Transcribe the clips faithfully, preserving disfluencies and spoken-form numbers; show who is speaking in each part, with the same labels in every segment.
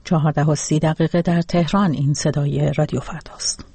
Speaker 1: چهارده و سی دقیقه در تهران. این صدای رادیو فرداست.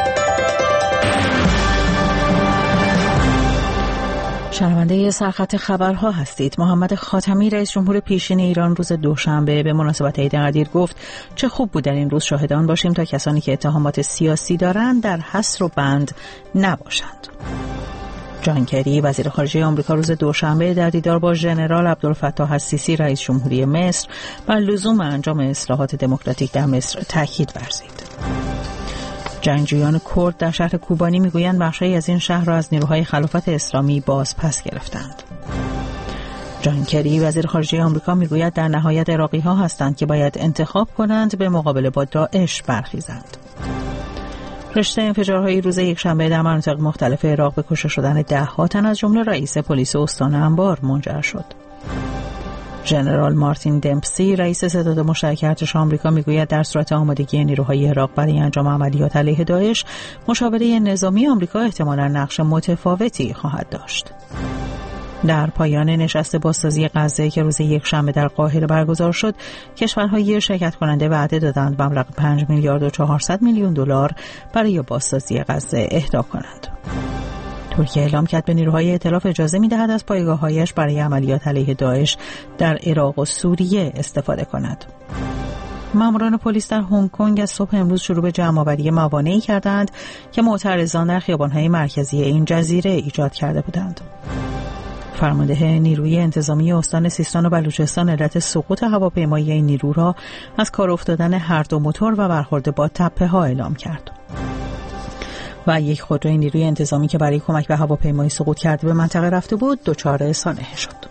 Speaker 1: شنونده سرخط خبرها هستید. محمد خاتمی رئیس جمهور پیشین ایران روز دوشنبه به مناسبت عید قدیر گفت چه خوب بود در این روز شاهدان باشیم تا کسانی که اتهامات سیاسی دارند در حصر و بند نباشند. جان کری وزیر خارجه آمریکا روز دوشنبه در دیدار با ژنرال عبدالفتاح السیسی رئیس جمهوری مصر بر لزوم انجام اصلاحات دموکراتیک در مصر تاکید ورزید. جنگجویان کرد در شهر کوبانی میگویند بخشی از این شهر را از نیروهای خلافت اسلامی باز پس گرفتند. جان کری وزیر خارجه آمریکا میگوید در نهایت عراقی ها هستند که باید انتخاب کنند به مقابله با داعش برخیزند. رشته انفجارهای روز یکشنبه در مناطق مختلف عراق به کشته شدن ده ها تن از جمله رئیس پلیس استان انبار منجر شد. ژنرال مارتین دمپسی رئیس ستاد مشترک ارتش آمریکا میگوید در صورت آمادگی نیروهای عراق برای انجام عملیات علیه داعش، مشاوره نظامی آمریکا احتمالاً نقش متفاوتی خواهد داشت. در پایان نشست بازسازی غزه که روز یکشنبه در قاهره برگزار شد، کشورهای شرکت کننده وعده دادند مبلغ پنج میلیارد و چهارصد میلیون دلار برای بازسازی غزه اهدا کنند. ترکیه اعلام کرد به نیروهای ائتلاف اجازه می‌دهد از پایگاه‌هایش برای عملیات علیه داعش در عراق و سوریه استفاده کند. ماموران پلیس در هنگ کنگ از صبح امروز شروع به جمع‌آوری موانعی کردند که معترضان در خیابان‌های مرکزی این جزیره ایجاد کرده بودند. فرمانده نیروی انتظامی استان سیستان و بلوچستان علت سقوط هواپیمایی این نیرو را از کار افتادن هر دو موتور و برخورد با تپه‌ها اعلام کرد. و یک خودروی نیروی انتظامی که برای کمک به هواپیمایی سقوط کرده به منطقه رفته بود دچار سانحه شد.